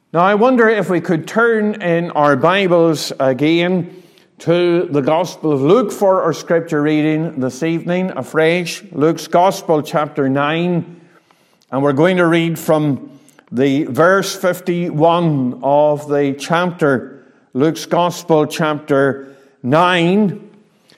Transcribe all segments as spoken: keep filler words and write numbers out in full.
Now, I wonder if we could turn in our Bibles again to the Gospel of Luke for our scripture reading this evening, afresh. Luke's Gospel, chapter nine. And we're going to read from the verse fifty-one of the chapter, Luke's Gospel, chapter nine,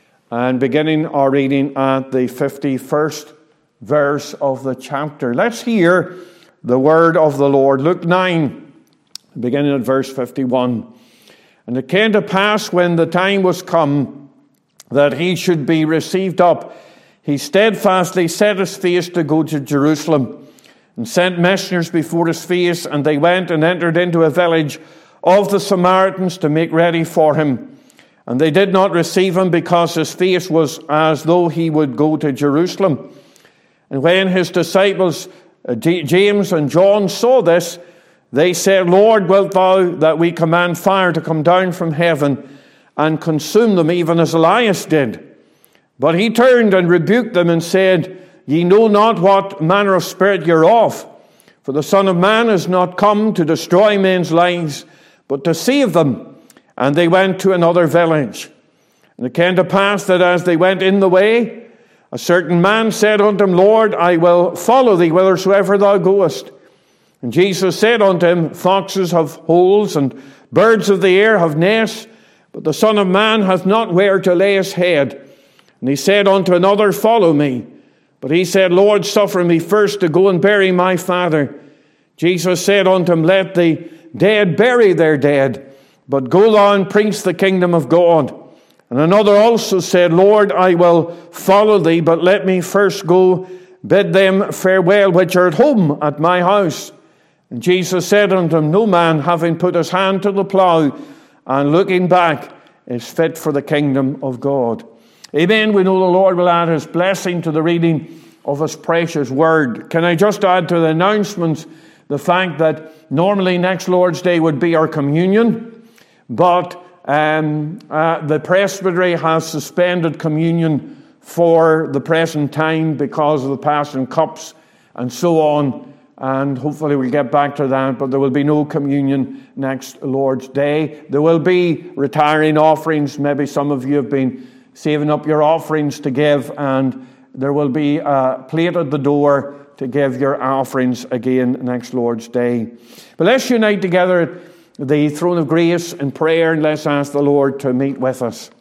and beginning our reading at the fifty-first verse of the chapter. Let's hear the word of the Lord. Luke nine, beginning at verse fifty-one. And it came to pass when the time was come that he should be received up, he steadfastly set his face to go to Jerusalem, and sent messengers before his face, and they went and entered into a village of the Samaritans to make ready for him. And they did not receive him, because his face was as though he would go to Jerusalem. And when his disciples uh, James and John saw this, they said, Lord, wilt thou that we command fire to come down from heaven and consume them, even as Elias did? But he turned and rebuked them and said, Ye know not what manner of spirit ye are of, for the Son of Man is not come to destroy men's lives, but to save them. And they went to another village. And it came to pass that as they went in the way, a certain man said unto him, Lord, I will follow thee whithersoever thou goest. And Jesus said unto him, Foxes have holes, and birds of the air have nests, but the Son of Man hath not where to lay his head. And he said unto another, Follow me. But he said, Lord, suffer me first to go and bury my father. Jesus said unto him, Let the dead bury their dead, but go thou and preach the kingdom of God. And another also said, Lord, I will follow thee, but let me first go bid them farewell which are at home at my house. And Jesus said unto him, No man, having put his hand to the plough and looking back, is fit for the kingdom of God. Amen. We know the Lord will add his blessing to the reading of his precious word. Can I just add to the announcements the fact that normally next Lord's Day would be our communion, but um, uh, the presbytery has suspended communion for the present time because of the passing cups and so on, and hopefully we'll get back to that, but there will be no communion next Lord's Day. There will be retiring offerings. Maybe some of you have been saving up your offerings to give, and there will be a plate at the door to give your offerings again next Lord's Day. But let's unite together at the throne of grace in prayer, and let's ask the Lord to meet with us.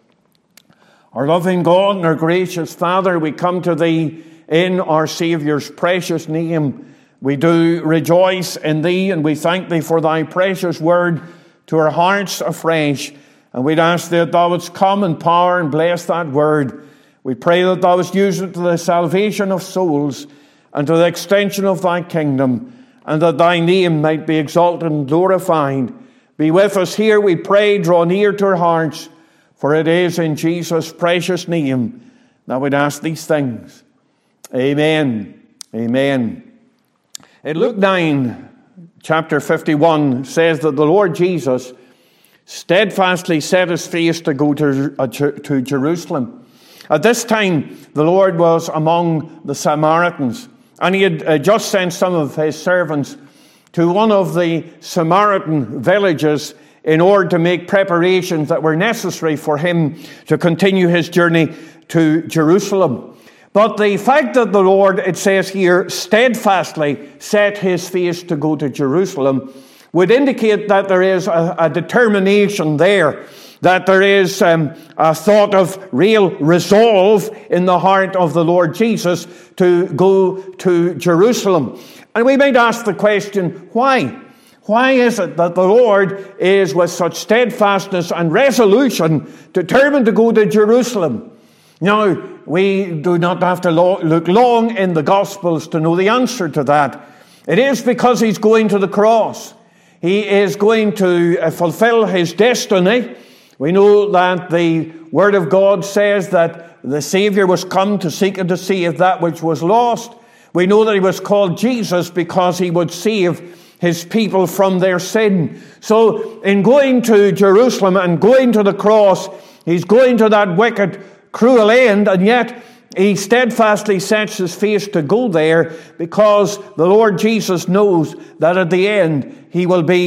Our loving God and our gracious Father, we come to Thee in our Saviour's precious name. We do rejoice in Thee, and we thank Thee for Thy precious word to our hearts afresh. And we'd ask that Thou wouldst come in power and bless that word. We pray that Thou wouldst use it to the salvation of souls and to the extension of Thy kingdom, and that Thy name might be exalted and glorified. Be with us here, we pray. Draw near to our hearts, for it is in Jesus' precious name that we'd ask these things. Amen. Amen. In Luke nine, chapter fifty-one, says that the Lord Jesus steadfastly set his face to go to, uh, to Jerusalem. At this time, the Lord was among the Samaritans, and he had uh, just sent some of his servants to one of the Samaritan villages in order to make preparations that were necessary for him to continue his journey to Jerusalem. But the fact that the Lord, it says here, steadfastly set his face to go to Jerusalem would indicate that there is a, a determination there, that there is um, a thought of real resolve in the heart of the Lord Jesus to go to Jerusalem. And we might ask the question, why? Why is it that the Lord is with such steadfastness and resolution determined to go to Jerusalem? Now, we do not have to lo- look long in the Gospels to know the answer to that. It is because he's going to the cross. He is going to fulfill his destiny. We know that the Word of God says that the Savior was come to seek and to save that which was lost. We know that he was called Jesus because he would save his people from their sin. So in going to Jerusalem and going to the cross, he's going to that wicked, cruel end, and yet he steadfastly sets his face to go there because the Lord Jesus knows that at the end he will be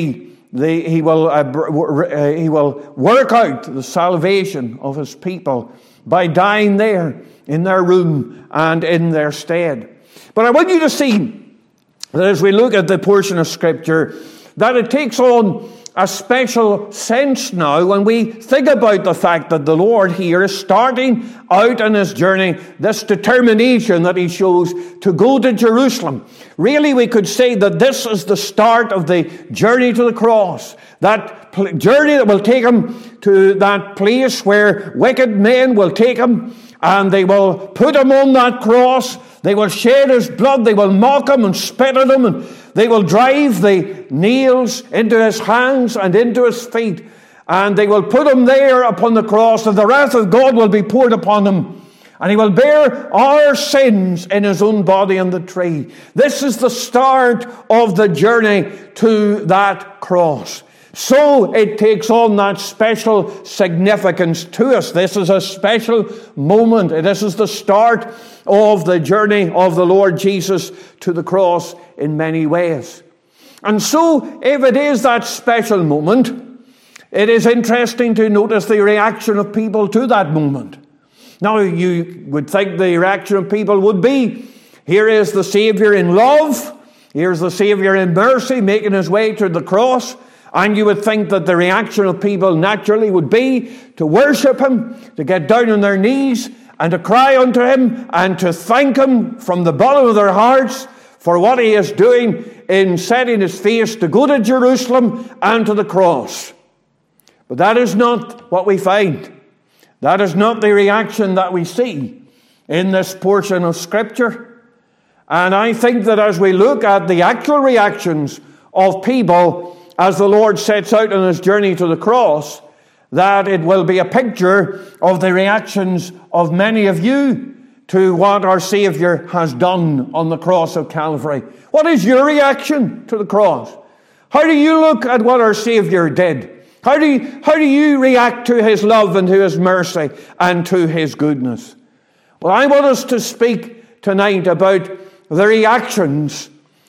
the, he, will, uh, uh, he will work out the salvation of his people by dying there in their room and in their stead. But I want you to see that as we look at the portion of Scripture, that it takes on a special sense now when we think about the fact that the Lord here is starting out on his journey, this determination that he shows to go to Jerusalem. Really, we could say that this is the start of the journey to the cross, that pl- journey that will take him to that place where wicked men will take him and they will put him on that cross. They will shed his blood, they will mock him and spit at him, and they will drive the nails into his hands and into his feet, and they will put him there upon the cross, and the wrath of God will be poured upon him, and he will bear our sins in his own body on the tree. This is the start of the journey to that cross. So it takes on that special significance to us. This is a special moment. This is the start of the journey of the Lord Jesus to the cross in many ways. And so, if it is that special moment, it is interesting to notice the reaction of people to that moment. Now, you would think the reaction of people would be, here is the Savior in love, here's the Savior in mercy making his way to the cross. And you would think that the reaction of people naturally would be to worship him, to get down on their knees and to cry unto him and to thank him from the bottom of their hearts for what he is doing in setting his face to go to Jerusalem and to the cross. But that is not what we find. That is not the reaction that we see in this portion of Scripture. And I think that as we look at the actual reactions of people as the Lord sets out on his journey to the cross, that it will be a picture of the reactions of many of you to what our Savior has done on the cross of Calvary. What is your reaction to the cross? How do you look at what our Savior did? How do you, how do you react to his love and to his mercy and to his goodness? Well, I want us to speak tonight about the reactions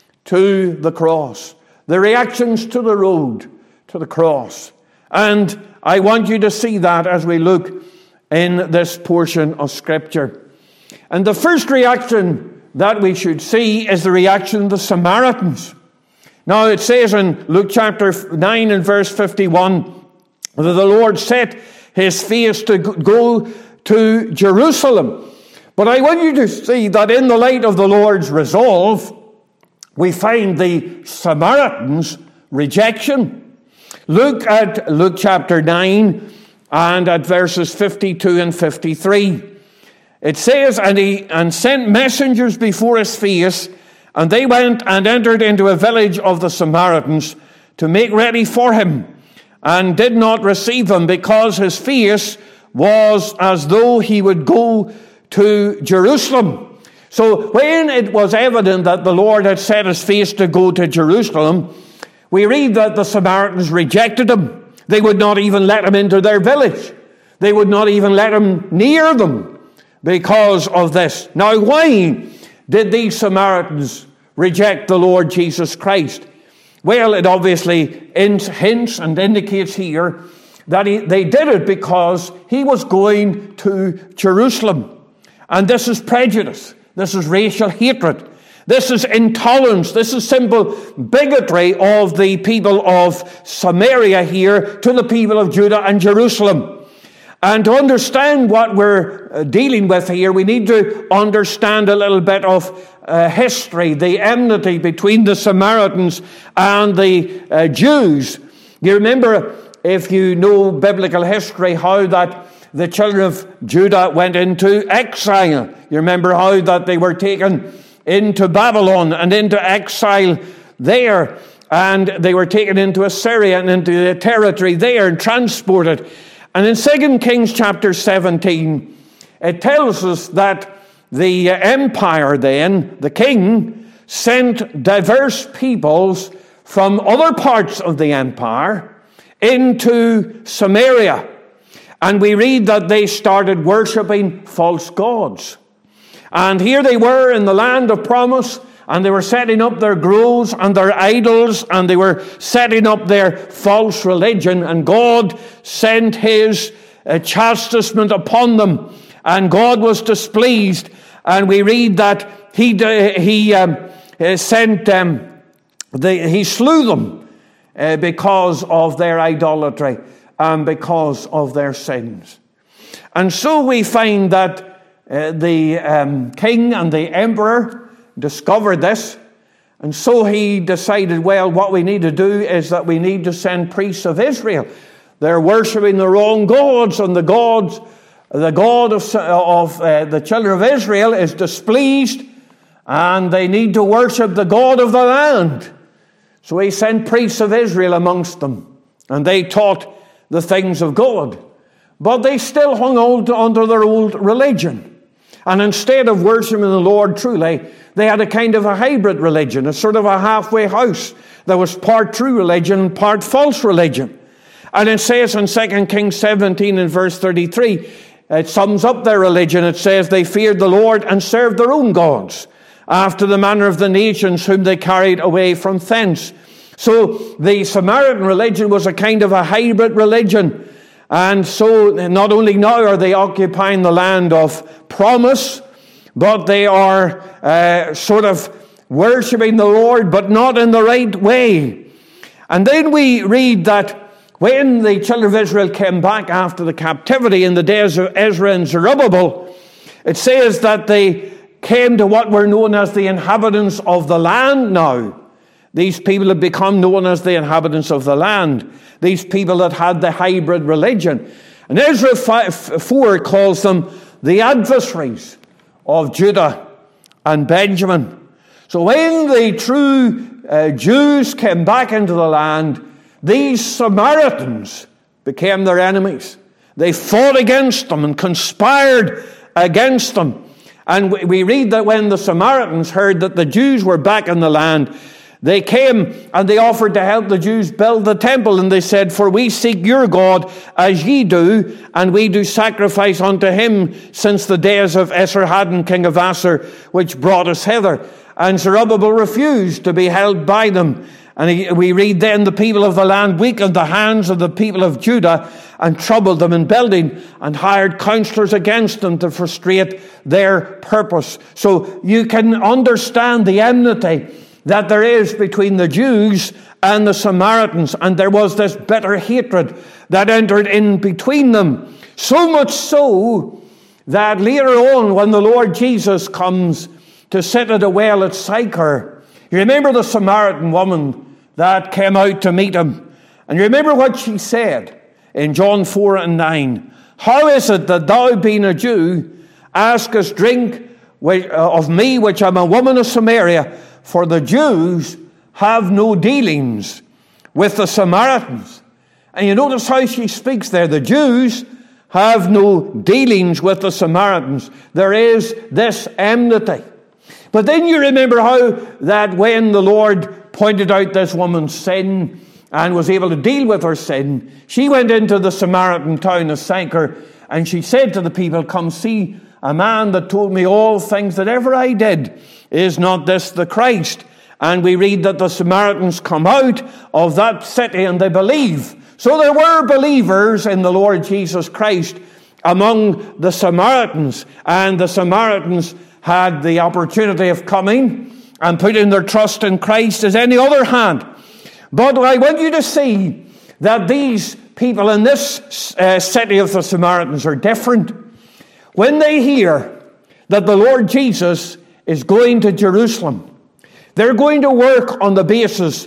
to the cross. The reactions to the road, to the cross. And I want you to see that as we look in this portion of Scripture. And the first reaction that we should see is the reaction of the Samaritans. Now it says in Luke chapter nine and verse fifty-one that the Lord set his face to go to Jerusalem. But I want you to see that in the light of the Lord's resolve, we find the Samaritans' rejection. Look at Luke chapter nine and at verses fifty-two and fifty-three. It says, and he and sent messengers before his face, and they went and entered into a village of the Samaritans to make ready for him, and did not receive him, because his face was as though he would go to Jerusalem. So when it was evident that the Lord had set his face to go to Jerusalem, we read that the Samaritans rejected him. They would not even let him into their village. They would not even let him near them because of this. Now, why did these Samaritans reject the Lord Jesus Christ? Well, it obviously hints and indicates here that he, they did it because he was going to Jerusalem. And this is prejudice. This is racial hatred. This is intolerance. This is simple bigotry of the people of Samaria here to the people of Judah and Jerusalem. And to understand what we're dealing with here, we need to understand a little bit of uh, history, the enmity between the Samaritans and the uh, Jews. You remember, if you know biblical history, how that the children of Judah went into exile. You remember how that they were taken into Babylon and into exile there, and they were taken into Assyria and into the territory there and transported. And in Second Kings chapter seventeen, it tells us that the empire then, the king, sent diverse peoples from other parts of the empire into Samaria. And we read that they started worshipping false gods. And here they were in the land of promise, and they were setting up their groves and their idols, and they were setting up their false religion, and God sent his uh, chastisement upon them, and God was displeased. And we read that he he um, sent them, the, he slew them uh, because of their idolatry and because of their sins. And so we find that uh, the um, king and the emperor discovered this, and so he decided, well, what we need to do is that we need to send priests of Israel. They're worshiping the wrong gods, and the gods, the God of, of uh, the children of Israel is displeased, and they need to worship the God of the land. So he sent priests of Israel amongst them, and they taught the things of God. But they still hung on to, under their old religion. And instead of worshiping the Lord truly, they had a kind of a hybrid religion, a sort of a halfway house that was part true religion and part false religion. And it says in Second Kings seventeen and verse thirty-three, it sums up their religion. It says, they feared the Lord and served their own gods, after the manner of the nations whom they carried away from thence. So the Samaritan religion was a kind of a hybrid religion. And so not only now are they occupying the land of promise, but they are uh, sort of worshipping the Lord, but not in the right way. And then we read that when the children of Israel came back after the captivity in the days of Ezra and Zerubbabel, it says that they came to what were known as the inhabitants of the land now. These people have become known as the inhabitants of the land. These people that had the hybrid religion. And Ezra four calls them the adversaries of Judah and Benjamin. So when the true uh, Jews came back into the land, these Samaritans became their enemies. They fought against them and conspired against them. And we read that when the Samaritans heard that the Jews were back in the land, they came and they offered to help the Jews build the temple. And they said, for we seek your God as ye do, and we do sacrifice unto him since the days of Esarhaddon, king of Assur, which brought us hither. And Zerubbabel refused to be held by them. And he, we read then, the people of the land weakened the hands of the people of Judah and troubled them in building and hired counselors against them to frustrate their purpose. So you can understand the enmity that there is between the Jews and the Samaritans, and there was this bitter hatred that entered in between them. So much so that later on, when the Lord Jesus comes to sit at a well at Sychar, you remember the Samaritan woman that came out to meet him, and you remember what she said in John four and nine. How is it that thou, being a Jew, askest drink of me, which am a woman of Samaria? For the Jews have no dealings with the Samaritans. And you notice how she speaks there. The Jews have no dealings with the Samaritans. There is this enmity. But then you remember how that when the Lord pointed out this woman's sin and was able to deal with her sin, she went into the Samaritan town of Sychar, and she said to the people, come see a man that told me all things that ever I did. Is not this the Christ? And we read that the Samaritans come out of that city and they believe. So there were believers in the Lord Jesus Christ among the Samaritans. And the Samaritans had the opportunity of coming and putting their trust in Christ as any other had. But I want you to see that these people in this uh, city of the Samaritans are different. When they hear that the Lord Jesus is going to Jerusalem, they're going to work on the basis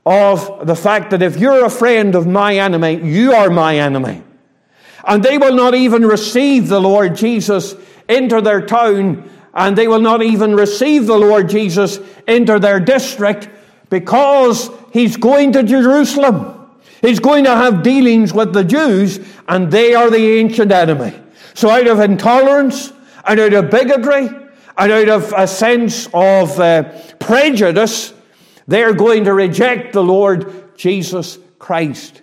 of the fact that if you're a friend of my enemy, you are my enemy. And they will not even receive the Lord Jesus into their town, and they will not even receive the Lord Jesus into their district, because he's going to Jerusalem. He's going to have dealings with the Jews, and they are the ancient enemy. So out of intolerance, and out of bigotry, and out of a sense of uh, prejudice, they're going to reject the Lord Jesus Christ.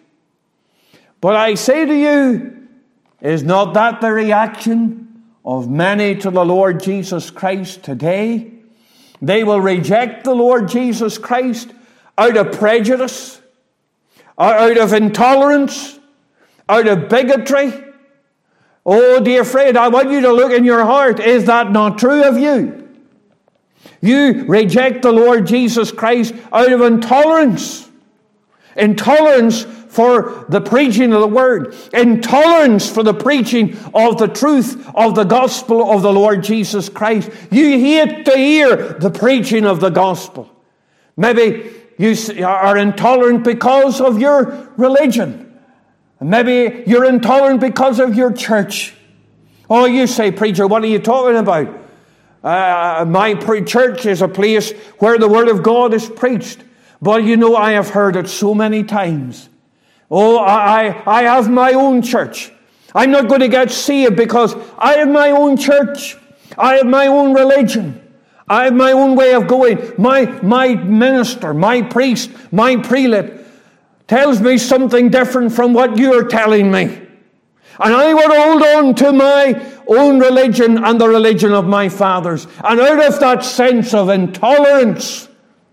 But I say to you, is not that the reaction of many to the Lord Jesus Christ today? They will reject the Lord Jesus Christ out of prejudice, out of intolerance, out of bigotry. Oh, dear friend, I want you to look in your heart. Is that not true of you? You reject the Lord Jesus Christ out of intolerance. Intolerance for the preaching of the Word. Intolerance for the preaching of the truth of the gospel of the Lord Jesus Christ. You hate to hear the preaching of the gospel. Maybe you are intolerant because of your religion. Maybe you're intolerant because of your church. Oh, you say, preacher, what are you talking about? Uh, my pre- church is a place where the Word of God is preached. But you know, I have heard it so many times. Oh, I, I have my own church. I'm not going to get saved because I have my own church. I have my own religion. I have my own way of going. My, my minister, my priest, my prelate tells me something different from what you're telling me. And I will hold on to my own religion and the religion of my fathers. And out of that sense of intolerance,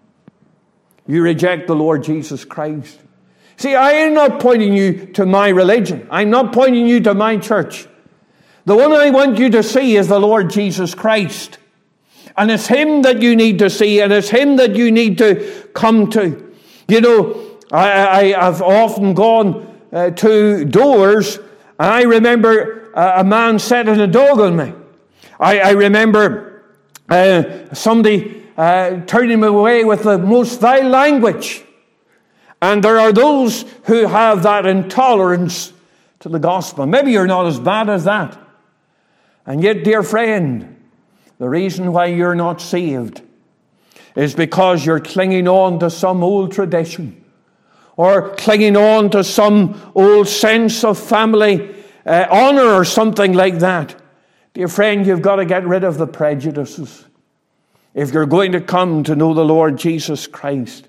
you reject the Lord Jesus Christ. See, I am not pointing you to my religion. I'm not pointing you to my church. The one I want you to see is the Lord Jesus Christ. And it's Him that you need to see, and it's Him that you need to come to. You know, I, I have often gone uh, to doors, and I remember uh, a man setting a dog on me. I, I remember uh, somebody uh, turning me away with the most vile language. And there are those who have that intolerance to the gospel. Maybe you're not as bad as that. And yet, dear friend, the reason why you're not saved is because you're clinging on to some old tradition, or clinging on to some old sense of family uh, honor or something like that. Dear friend, you've got to get rid of the prejudices if you're going to come to know the Lord Jesus Christ.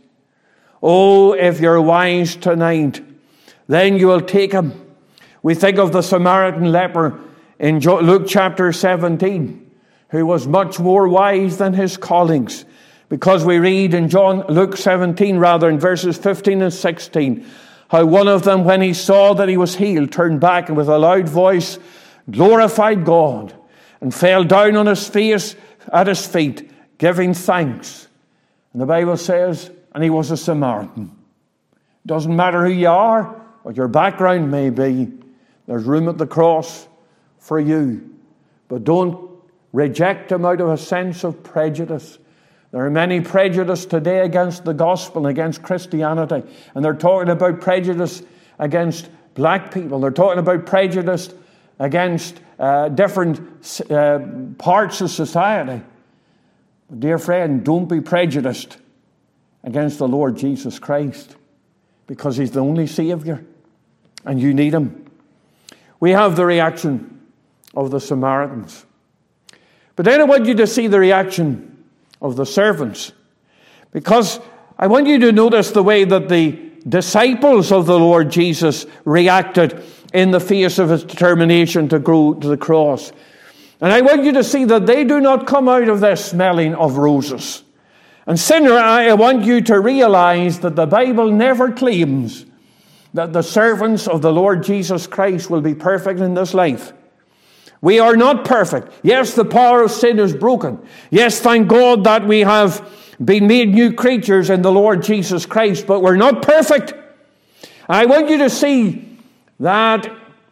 Oh, if you're wise tonight, then you will take Him. We think of the Samaritan leper in Luke chapter seventeen, who was much more wise than his colleagues, because we read in John Luke seventeen, rather, in verses fifteen and sixteen, how one of them, when he saw that he was healed, turned back and with a loud voice glorified God and fell down on his face at his feet, giving thanks. And the Bible says, and he was a Samaritan. Doesn't matter who you are, what your background may be, there's room at the cross for you. But don't reject Him out of a sense of prejudice. There are many prejudices today against the gospel and against Christianity. And they're talking about prejudice against black people. They're talking about prejudice against uh, different uh, parts of society. But dear friend, don't be prejudiced against the Lord Jesus Christ, because He's the only Savior and you need Him. We have the reaction of the Samaritans. But then I want you to see the reaction of the servants, because I want you to notice the way that the disciples of the Lord Jesus reacted in the face of His determination to go to the cross. And I want you to see that they do not come out of this smelling of roses. And sinner, I want you to realize that the Bible never claims that the servants of the Lord Jesus Christ will be perfect in this life. We are not perfect. Yes, the power of sin is broken. Yes, thank God that we have been made new creatures in the Lord Jesus Christ, but we're not perfect. I want you to see that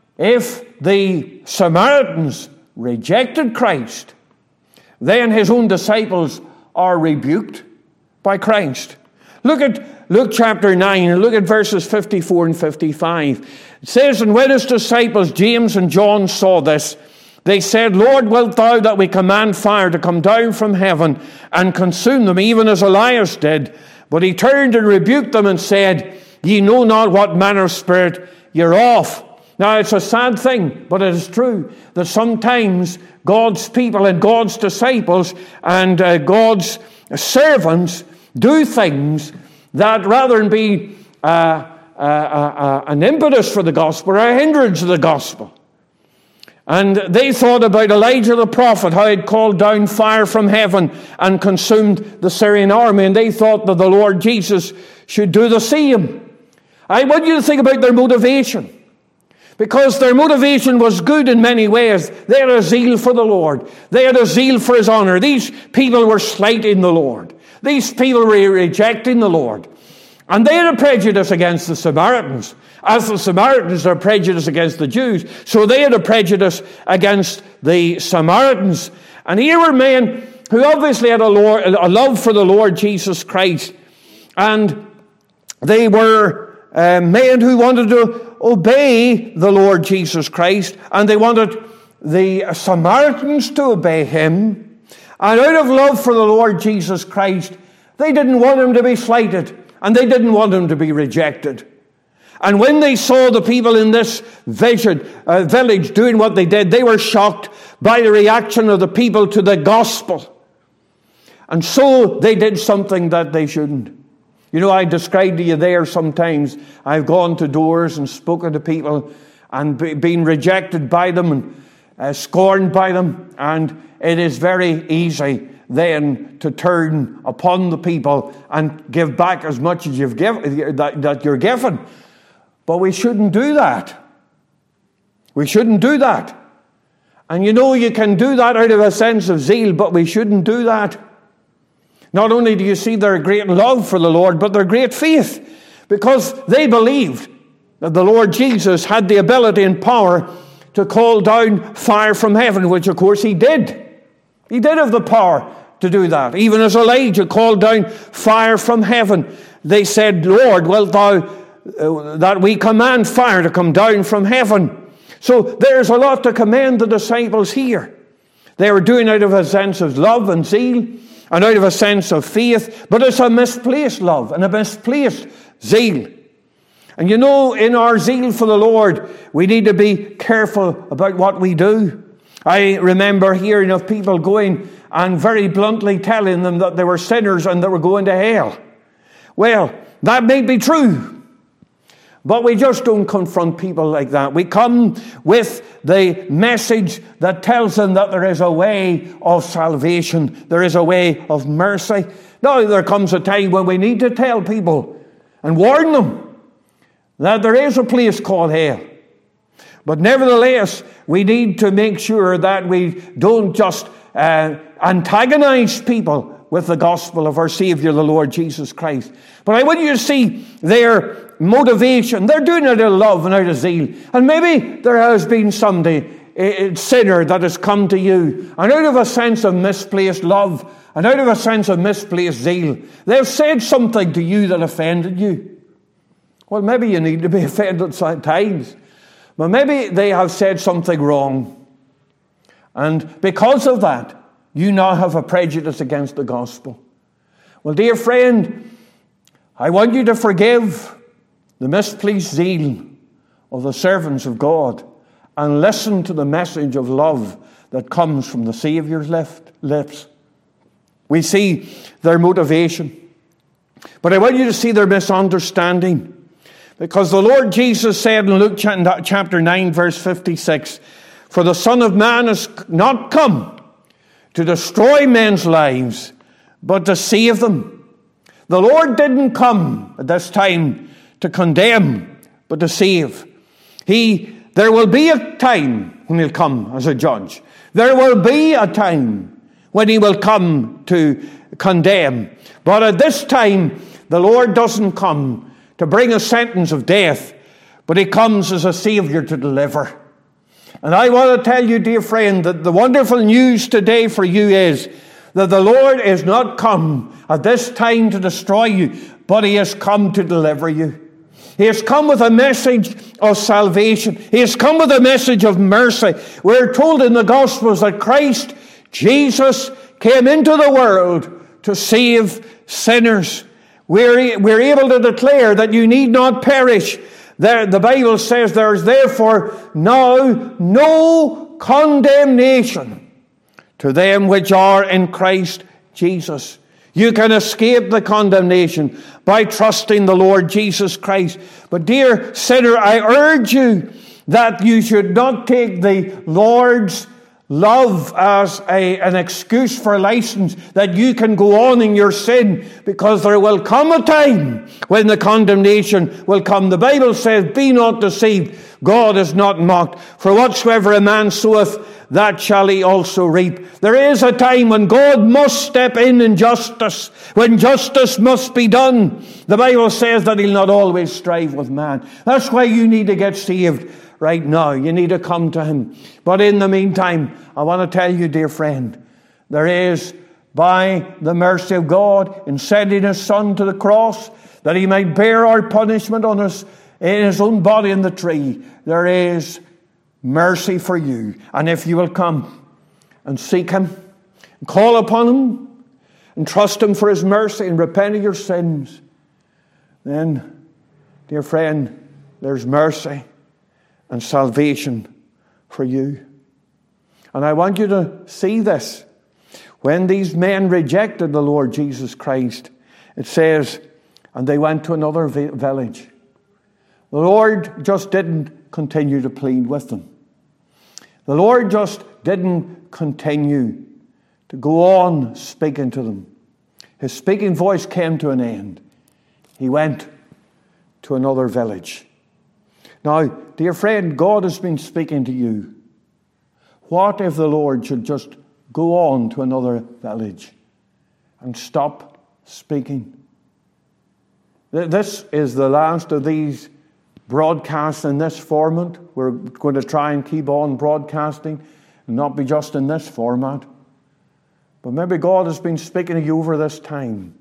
if the Samaritans rejected Christ, then His own disciples are rebuked by Christ. Look at Luke chapter nine and look at verses fifty-four and fifty-five. It says, and when His disciples James and John saw this, they said, Lord, wilt thou that we command fire to come down from heaven and consume them, even as Elias did? But He turned and rebuked them and said, ye know not what manner of spirit you're of. Now, it's a sad thing, but it is true that sometimes God's people and God's disciples and uh, God's servants do things that, rather than be uh, uh, uh, uh, an impetus for the gospel, are a hindrance to the gospel. And they thought about Elijah the prophet, how he'd called down fire from heaven and consumed the Syrian army. And they thought that the Lord Jesus should do the same. I want you to think about their motivation. Because their motivation was good in many ways. They had a zeal for the Lord. They had a zeal for His honor. These people were slighting the Lord. These people were rejecting the Lord. And they had a prejudice against the Samaritans. As the Samaritans are prejudiced against the Jews, so they had a prejudice against the Samaritans. And here were men who obviously had a, Lord, a love for the Lord Jesus Christ. And they were uh, men who wanted to obey the Lord Jesus Christ. And they wanted the Samaritans to obey Him. And out of love for the Lord Jesus Christ, they didn't want Him to be slighted. And they didn't want Him to be rejected. And when they saw the people in this vision, uh, village doing what they did, they were shocked by the reaction of the people to the gospel. And so they did something that they shouldn't. You know, I described to you there sometimes, I've gone to doors and spoken to people and be, been rejected by them and uh, scorned by them. And it is very easy then to turn upon the people and give back as much as you've given, that, that you're given. But we shouldn't do that. We shouldn't do that. And you know, you can do that out of a sense of zeal, but we shouldn't do that. Not only do you see their great love for the Lord, but their great faith, because they believed that the Lord Jesus had the ability and power to call down fire from heaven, which of course He did. He did have the power to do that. Even as Elijah called down fire from heaven, they said, Lord, wilt thou Uh, that we command fire to come down from heaven. So there's a lot to commend the disciples here. They were doing out of a sense of love and zeal and out of a sense of faith, but it's a misplaced love and a misplaced zeal. And you know, in our zeal for the Lord, we need to be careful about what we do. I remember hearing of people going and very bluntly telling them that they were sinners and they were going to hell. Well, that may be true. But we just don't confront people like that. We come with the message that tells them that there is a way of salvation. There is a way of mercy. Now, there comes a time when we need to tell people and warn them that there is a place called hell. But nevertheless, we need to make sure that we don't just uh, antagonize people with the gospel of our Savior, the Lord Jesus Christ. But I want you to see their motivation. They're doing it out of love and out of zeal. And maybe there has been somebody, a sinner, that has come to you, and out of a sense of misplaced love, and out of a sense of misplaced zeal, they've said something to you that offended you. Well, maybe you need to be offended at times. But maybe they have said something wrong. And because of that, you now have a prejudice against the gospel. Well, dear friend, I want you to forgive the misplaced zeal of the servants of God and listen to the message of love that comes from the Saviour's lips. We see their motivation. But I want you to see their misunderstanding. Because the Lord Jesus said in Luke chapter nine, verse fifty-six, "For the Son of Man has not come to destroy men's lives, but to save them." The Lord didn't come at this time to condemn, but to save. He, there will be a time when He'll come as a judge. There will be a time when He will come to condemn. But at this time, the Lord doesn't come to bring a sentence of death, but He comes as a Savior to deliver. And I want to tell you, dear friend, that the wonderful news today for you is that the Lord is not come at this time to destroy you, but He has come to deliver you. He has come with a message of salvation. He has come with a message of mercy. We're told in the Gospels that Christ Jesus came into the world to save sinners. We're, we're able to declare that you need not perish. There, the Bible says there is therefore now no condemnation to them which are in Christ Jesus. You can escape the condemnation by trusting the Lord Jesus Christ. But dear sinner, I urge you that you should not take the Lord's love as a, an excuse for license, that you can go on in your sin, because there will come a time when the condemnation will come. The Bible says, be not deceived, God is not mocked. For whatsoever a man soweth, that shall he also reap. There is a time when God must step in in justice, when justice must be done. The Bible says that he'll not always strive with man. That's why you need to get saved right now. You need to come to him. But in the meantime, I want to tell you, dear friend, there is, by the mercy of God, in sending his Son to the cross, that he might bear our punishment on us in his own body in the tree, there is mercy for you. And if you will come and seek him, and call upon him, and trust him for his mercy, and repent of your sins, then, dear friend, there's mercy and salvation for you. And I want you to see this. When these men rejected the Lord Jesus Christ, it says, and they went to another village. The Lord just didn't continue to plead with them. The Lord just didn't continue to go on speaking to them. His speaking voice came to an end. He went to another village. Now, dear friend, God has been speaking to you. What if the Lord should just go on to another village and stop speaking? This is the last of these broadcasts in this format. We're going to try and keep on broadcasting and not be just in this format. But maybe God has been speaking to you over this time.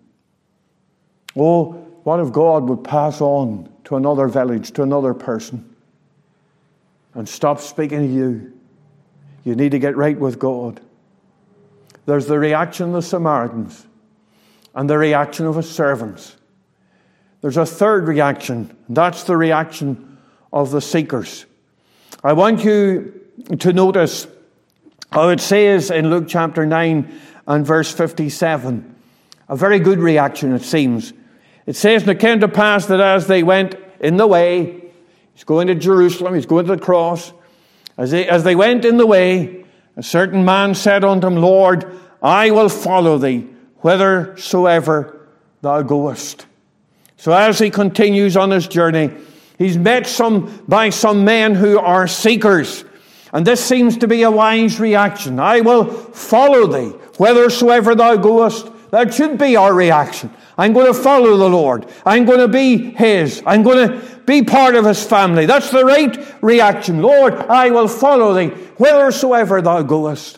Oh, what if God would pass on to another village, to another person, and stop speaking to you? You need to get right with God. There's the reaction of the Samaritans and the reaction of his servants. There's a third reaction, and that's the reaction of the seekers. I want you to notice how it says in Luke chapter nine and verse fifty-seven. A very good reaction, it seems. It says, and it came to pass that as they went in the way, he's going to Jerusalem, he's going to the cross. As they, as they went in the way, a certain man said unto him, Lord, I will follow thee whithersoever thou goest. So as he continues on his journey, he's met some by some men who are seekers. And this seems to be a wise reaction. I will follow thee whithersoever thou goest. That should be our reaction. I'm going to follow the Lord. I'm going to be his. I'm going to be part of his family. That's the right reaction. Lord, I will follow thee whithersoever thou goest.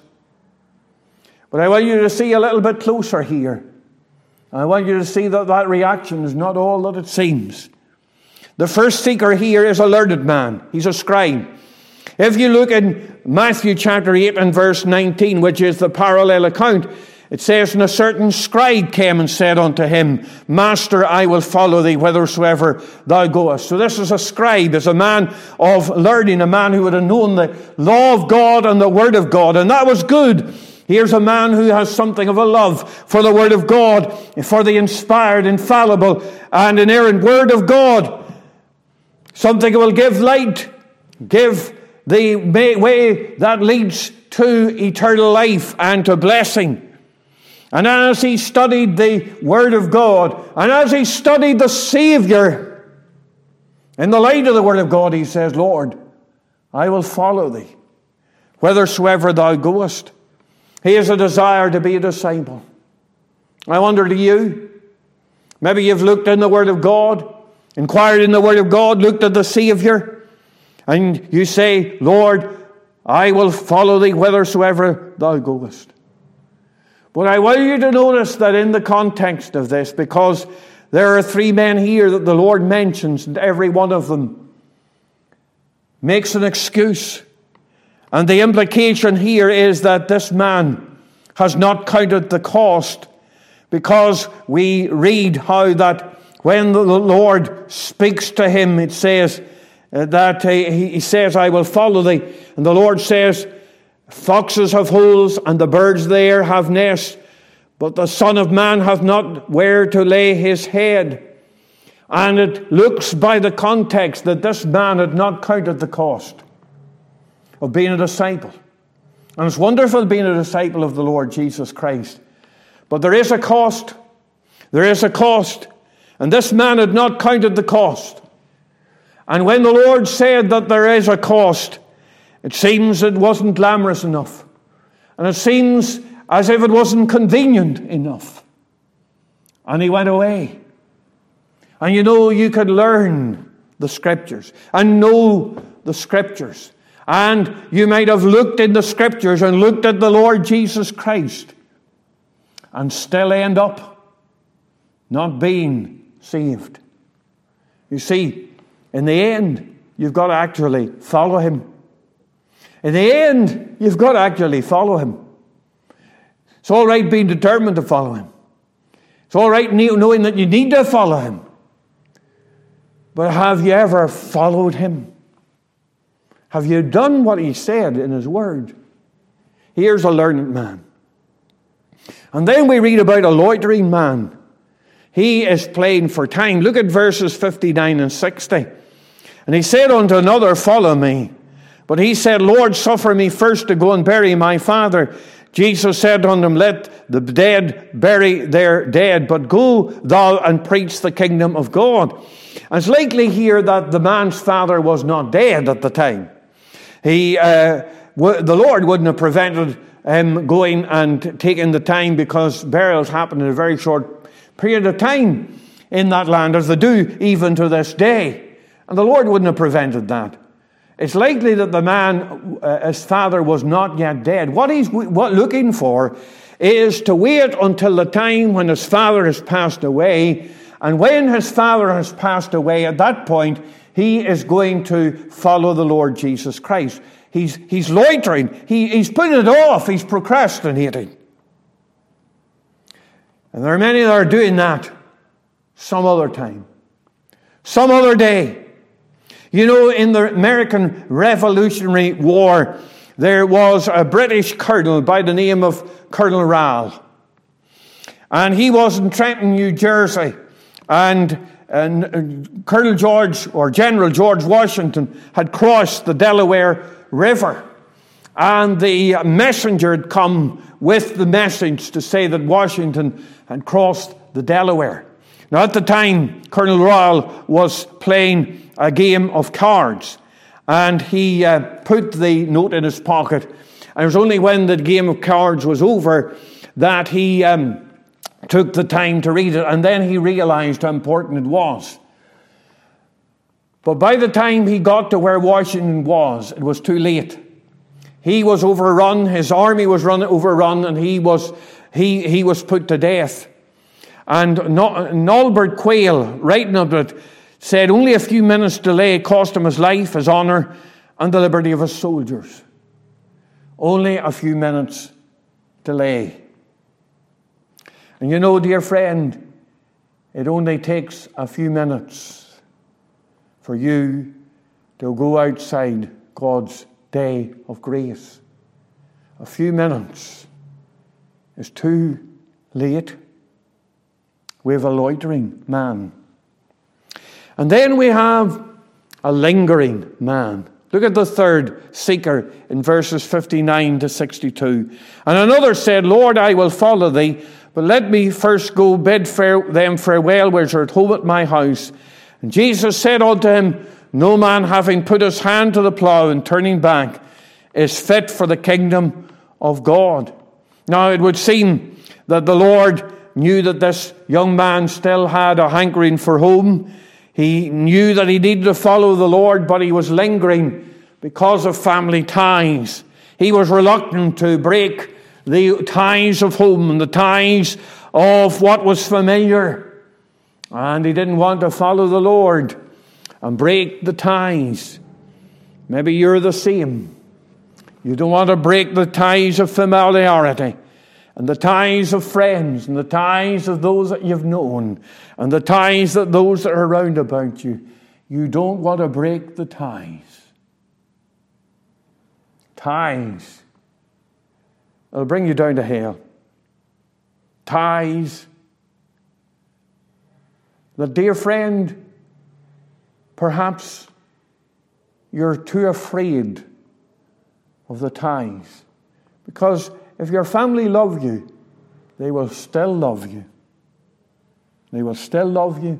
But I want you to see a little bit closer here. I want you to see that that reaction is not all that it seems. The first seeker here is a learned man. He's a scribe. If you look in Matthew chapter eight and verse nineteen, which is the parallel account, it says, and a certain scribe came and said unto him, Master, I will follow thee whithersoever thou goest. So this is a scribe, is a man of learning, a man who would have known the law of God and the word of God. And that was good. Here's a man who has something of a love for the word of God, for the inspired, infallible, and inerrant word of God. Something that will give light, give the way that leads to eternal life and to blessing. And as he studied the Word of God, and as he studied the Savior, in the light of the Word of God, he says, Lord, I will follow thee whithersoever thou goest. He has a desire to be a disciple. I wonder, to you, maybe you've looked in the Word of God, inquired in the Word of God, looked at the Savior, and you say, Lord, I will follow thee whithersoever thou goest. But I want you to notice that in the context of this, because there are three men here that the Lord mentions, and every one of them makes an excuse. And the implication here is that this man has not counted the cost, because we read how that when the Lord speaks to him, it says that he says, I will follow thee. And the Lord says, foxes have holes, and the birds there have nests, but the Son of Man hath not where to lay his head. And it looks by the context that this man had not counted the cost of being a disciple. And it's wonderful being a disciple of the Lord Jesus Christ. But there is a cost. There is a cost. And this man had not counted the cost. And when the Lord said that there is a cost, it seems it wasn't glamorous enough. And it seems as if it wasn't convenient enough. And he went away. And you know, you could learn the Scriptures and know the Scriptures. And you might have looked in the Scriptures and looked at the Lord Jesus Christ and still end up not being saved. You see, in the end, you've got to actually follow him. In the end, you've got to actually follow him. It's all right being determined to follow him. It's all right knowing that you need to follow him. But have you ever followed him? Have you done what he said in his word? Here's a learned man. And then we read about a loitering man. He is playing for time. Look at verses fifty-nine and sixty. And he said unto another, Follow me. But he said, Lord, suffer me first to go and bury my father. Jesus said unto him, Let the dead bury their dead, but go thou and preach the kingdom of God. And it's likely here that the man's father was not dead at the time. He, uh, w- the Lord wouldn't have prevented him going and taking the time, because burials happen in a very short period of time in that land, as they do even to this day. And the Lord wouldn't have prevented that. It's likely that the man, uh, his father, was not yet dead. What he's what looking for is to wait until the time when his father has passed away. And when his father has passed away, at that point, he is going to follow the Lord Jesus Christ. He's, he's loitering. He, he's putting it off. He's procrastinating. And there are many that are doing that some other time, some other day. You know, in the American Revolutionary War, there was a British colonel by the name of Colonel Rall. And he was in Trenton, New Jersey. And, and Colonel George, or General George Washington, had crossed the Delaware River. And the messenger had come with the message to say that Washington had crossed the Delaware. Now, at the time, Colonel Rall was playing a game of cards, and he uh, put the note in his pocket. And it was only when the game of cards was over that he um, took the time to read it, and then he realized how important it was. But by the time he got to where Washington was, it was too late. He was overrun, his army was run, overrun, and he was, he, he was put to death. And Nolbert Quayle, writing of it, said only a few minutes' delay cost him his life, his honor, and the liberty of his soldiers. Only a few minutes' delay. And you know, dear friend, it only takes a few minutes for you to go outside God's day of grace. A few minutes is too late. We have a loitering man. And then we have a lingering man. Look at the third seeker in verses fifty-nine to sixty-two. And another said, Lord, I will follow thee, but let me first go bid fare- them farewell which are at home at my house. And Jesus said unto him, No man having put his hand to the plough and turning back is fit for the kingdom of God. Now it would seem that the Lord knew that this young man still had a hankering for home. He knew that he needed to follow the Lord, but he was lingering because of family ties. He was reluctant to break the ties of home and the ties of what was familiar. And he didn't want to follow the Lord and break the ties. Maybe you're the same. You don't want to break the ties of familiarity, and the ties of friends, and the ties of those that you've known, and the ties of those that are around about you. You don't want to break the ties. Ties. It'll bring you down to hell. Ties. The dear friend, Perhaps you're too afraid of the ties. Because if your family love you, they will still love you. They will still love you.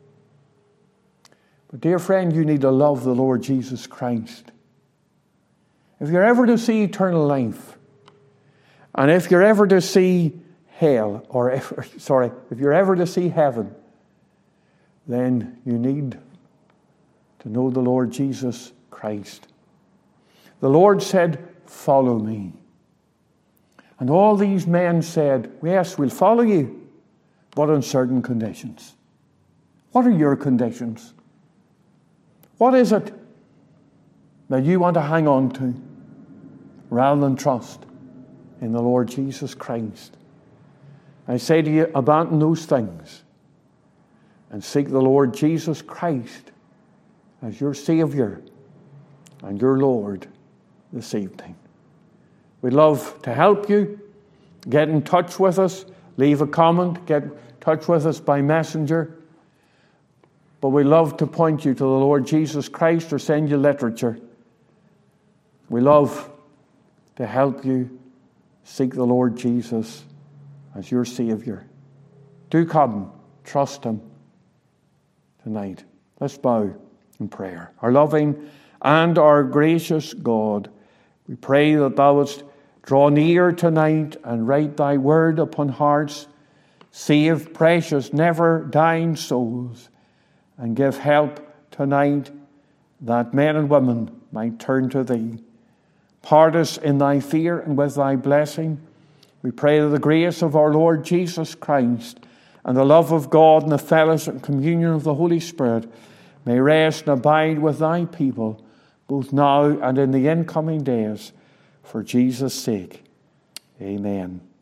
But dear friend, you need to love the Lord Jesus Christ. If you're ever to see eternal life, and if you're ever to see hell, or ever, sorry, if you're ever to see heaven, then you need to know the Lord Jesus Christ. The Lord said, "Follow me." And all these men said, "Yes, we'll follow you, but on certain conditions." What are your conditions? What is it that you want to hang on to rather than trust in the Lord Jesus Christ? I say to you, abandon those things and seek the Lord Jesus Christ as your Savior and your Lord this evening. We'd love to help you. Get in touch with us. Leave a comment. Get in touch with us by messenger. But we love to point you to the Lord Jesus Christ or send you literature. We love to help you seek the Lord Jesus as your Savior. Do come, trust Him tonight. Let's bow in prayer. Our loving and our gracious God, we pray that Thou wouldst draw near tonight and write Thy word upon hearts. Save precious, never dying souls. And give help tonight that men and women might turn to Thee. Part us in Thy fear and with Thy blessing. We pray that the grace of our Lord Jesus Christ and the love of God and the fellowship and communion of the Holy Spirit may rest and abide with Thy people, both now and in the incoming days, for Jesus' sake. Amen.